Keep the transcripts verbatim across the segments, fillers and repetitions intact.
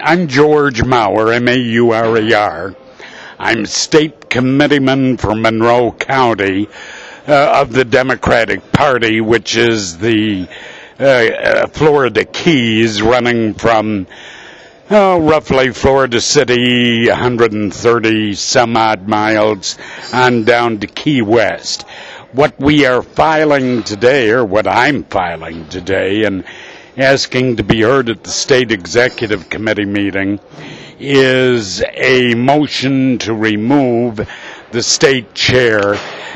I'm George Maurer, M A U R E R. I'm state committeeman for Monroe County uh, of the Democratic Party, which is the uh, uh, Florida Keys, running from oh, roughly Florida City, one hundred thirty some odd miles, on down to Key West. What we are filing today, or what I'm filing today, and asking to be heard at the State Executive Committee meeting, is a motion to remove the state chair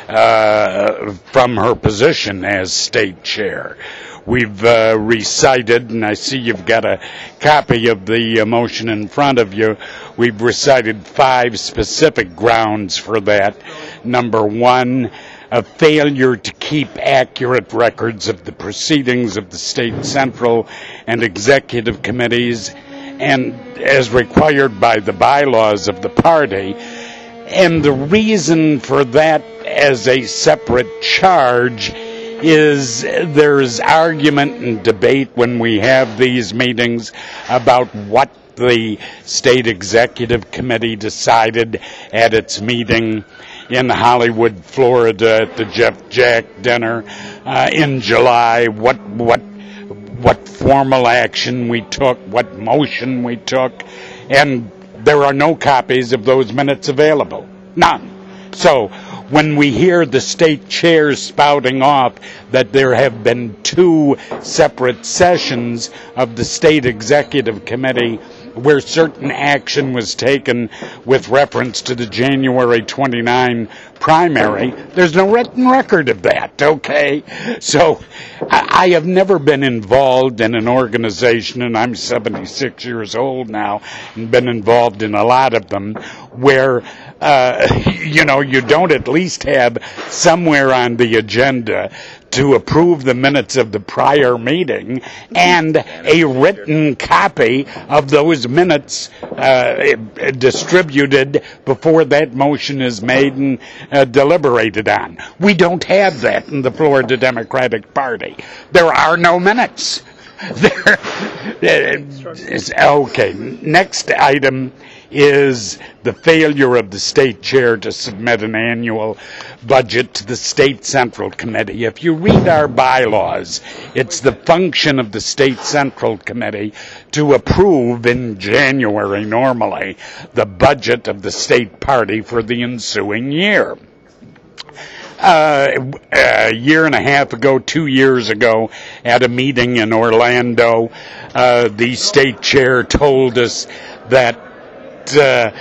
uh, from her position as state chair. We've uh, recited, and I see you've got a copy of the uh, motion in front of you, we've recited five specific grounds for that. Number one, a failure to keep accurate records of the proceedings of the state central and executive committees, and as required by the bylaws of the party. And the reason for that as a separate charge is there's argument and debate when we have these meetings about what the State Executive Committee decided at its meeting in Hollywood, Florida, at the Jeff Jack dinner uh, in July, what what what formal action we took, what motion we took, and there are no copies of those minutes available. None. So when we hear the state chairs spouting off that there have been two separate sessions of the State Executive Committee where certain action was taken with reference to the January twenty-ninth primary, there's no written record of that, okay? So I, I have never been involved in an organization, and I'm seventy-six years old now, and been involved in a lot of them, where, uh, you know, you don't at least have somewhere on the agenda to approve the minutes of the prior meeting and a written copy of those minutes uh, distributed before that motion is made and uh, deliberated on. We don't have that in the Florida Democratic Party. There are no minutes. There, okay, next item is the failure of the state chair to submit an annual budget to the State Central Committee. If you read our bylaws, it's the function of the State Central Committee to approve in January, normally, the budget of the state party for the ensuing year. Uh, a year and a half ago, two years ago, at a meeting in Orlando, uh, the state chair told us that Uh,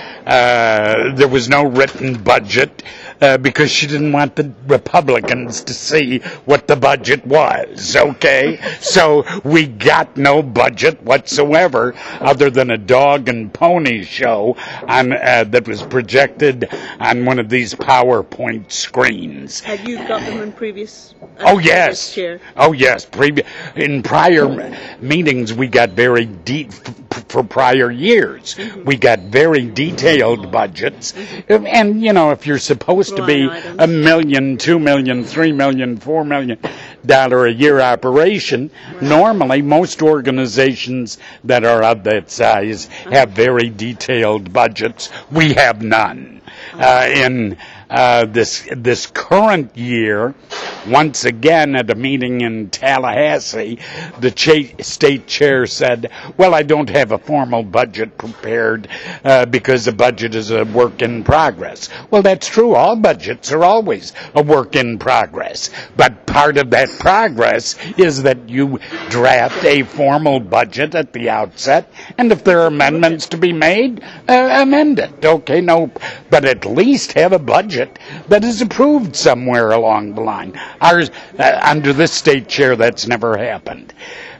uh, there was no written budget uh, because she didn't want the Republicans to see what the budget was, okay? So we got no budget whatsoever other than a dog and pony show on, uh, that was projected on one of these PowerPoint screens. Have you got them in previous? Uh, oh, yes. Chair? Oh, yes. Previ- in prior meetings, we got very deep f- for prior years. Mm-hmm. We got very detailed budgets. Mm-hmm. And, you know, if you're supposed to be a million, two million, three million, four million dollar a year operation, right, normally most organizations that are of that size have very detailed budgets. We have none. Uh, in uh, this this current year, once again at a meeting in Tallahassee, the cha- state chair said, well, I don't have a formal budget prepared uh, because the budget is a work in progress. Well, that's true. All budgets are always a work in progress. But part of that progress is that you draft a formal budget at the outset, and if there are amendments to be made, uh, amend it. Okay, no, but at least have a budget that is approved somewhere along the line. Ours, uh, under this state chair, that's never happened.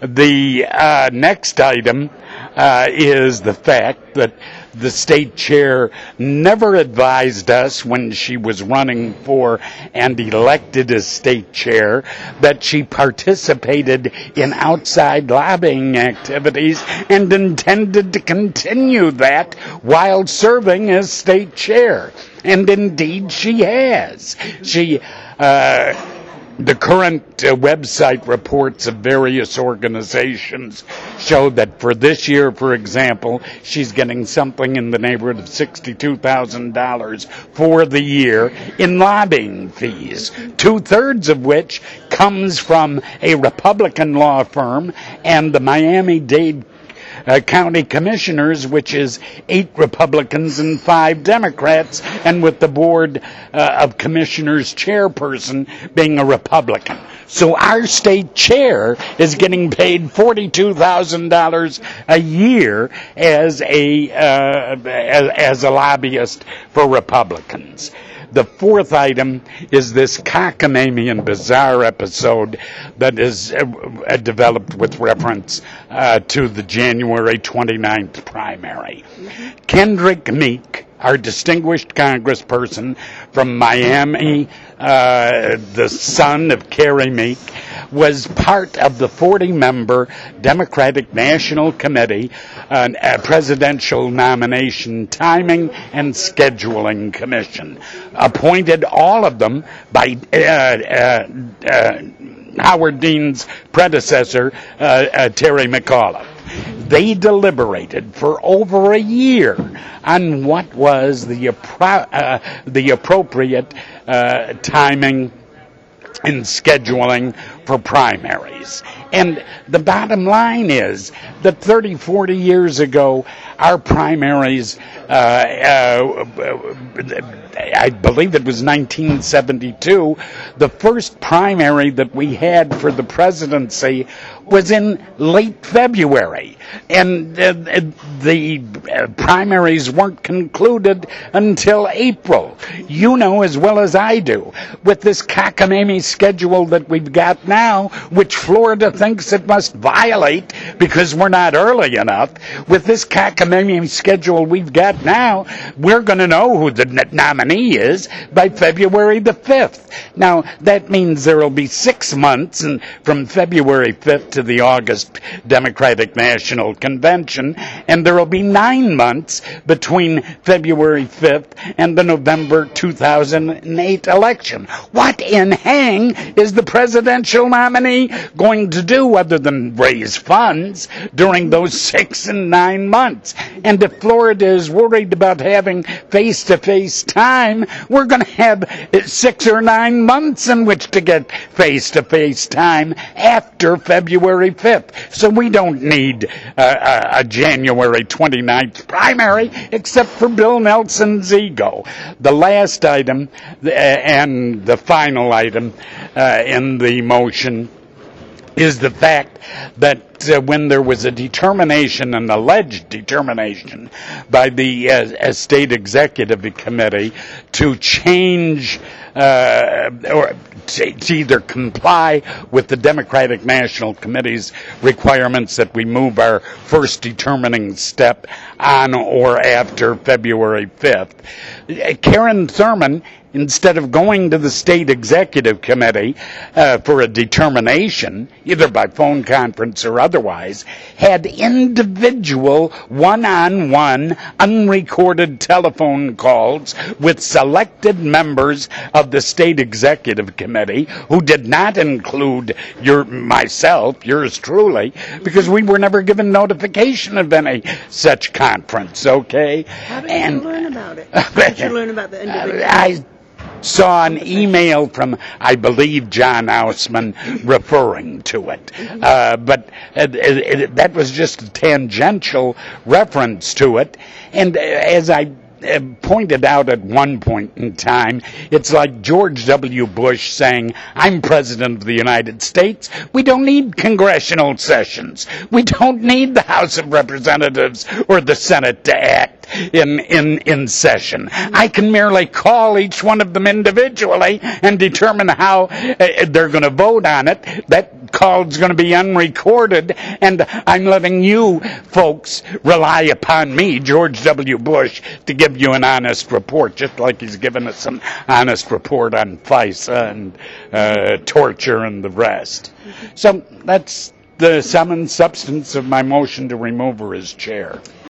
The uh, next item uh, is the fact that the state chair never advised us when she was running for and elected as state chair that she participated in outside lobbying activities and intended to continue that while serving as state chair. And indeed she has. She uh The current uh, website reports of various organizations show that for this year, for example, she's getting something in the neighborhood of sixty-two thousand dollars for the year in lobbying fees, two-thirds of which comes from a Republican law firm and the Miami-Dade Uh, county commissioners, which is eight Republicans and five Democrats, and with the board uh, of commissioners chairperson being a Republican. So our state chair is getting paid forty-two thousand dollars a year as a uh, as, as a lobbyist for Republicans. The fourth item is this cockamamie and bizarre episode that is uh, developed with reference uh, to the January twenty-ninth primary. Mm-hmm. Kendrick Meek, our distinguished congressperson from Miami, uh, the son of Carrie Meek, was part of the forty-member Democratic National Committee, uh, a presidential nomination timing and scheduling commission, appointed all of them by uh, uh, uh, Howard Dean's predecessor, uh, uh, Terry McAuliffe. They deliberated for over a year on what was the appro- uh, the appropriate uh, timing and scheduling for primaries. And the bottom line is that thirty, forty years ago, our primaries, uh, uh, I believe it was nineteen seventy-two, the first primary that we had for the presidency was in late February. And uh, the uh, primaries weren't concluded until April. You know as well as I do, with this cockamamie schedule that we've got now, which Florida thinks it must violate because we're not early enough, with this cockamamie schedule we've got now, we're going to know who the n- nominee is by February the fifth. Now, that means there will be six months and from February fifth to the August Democratic National Convention, and there will be nine months between February fifth and the November two thousand eight election. What in hang is the presidential nominee going to do other than raise funds during those six and nine months? And if Florida is worried about having face-to-face time, we're going to have six or nine months in which to get face-to-face time after February fifth. So we don't need uh, a January twenty-ninth primary except for Bill Nelson's ego. The last item uh, and the final item uh, in the motion is the fact that uh, when there was a determination, an alleged determination by the uh, State Executive Committee to change uh, or to, to either comply with the Democratic National Committee's requirements that we move our first determining step on or after February fifth, Karen Thurman, instead of going to the State Executive Committee uh, for a determination, either by phone conference or otherwise, had individual one-on-one unrecorded telephone calls with selected members of the State Executive Committee who did not include your myself, yours truly, because we were never given notification of any such conference, okay? How did and, you learn about it? How did you learn about the individual? I saw an email from, I believe, John Hausman referring to it. Uh, but it, it, it, that was just a tangential reference to it. And as I pointed out at one point in time, it's like George W. Bush saying, I'm President of the United States. We don't need congressional sessions. We don't need the House of Representatives or the Senate to act in, in, in session. I can merely call each one of them individually and determine how uh, they're going to vote on it. That call is going to be unrecorded, and I'm letting you folks rely upon me, George W. Bush, to give you an honest report, just like he's given us an honest report on FISA and uh, torture and the rest. So that's the sum and substance of my motion to remove her as chair.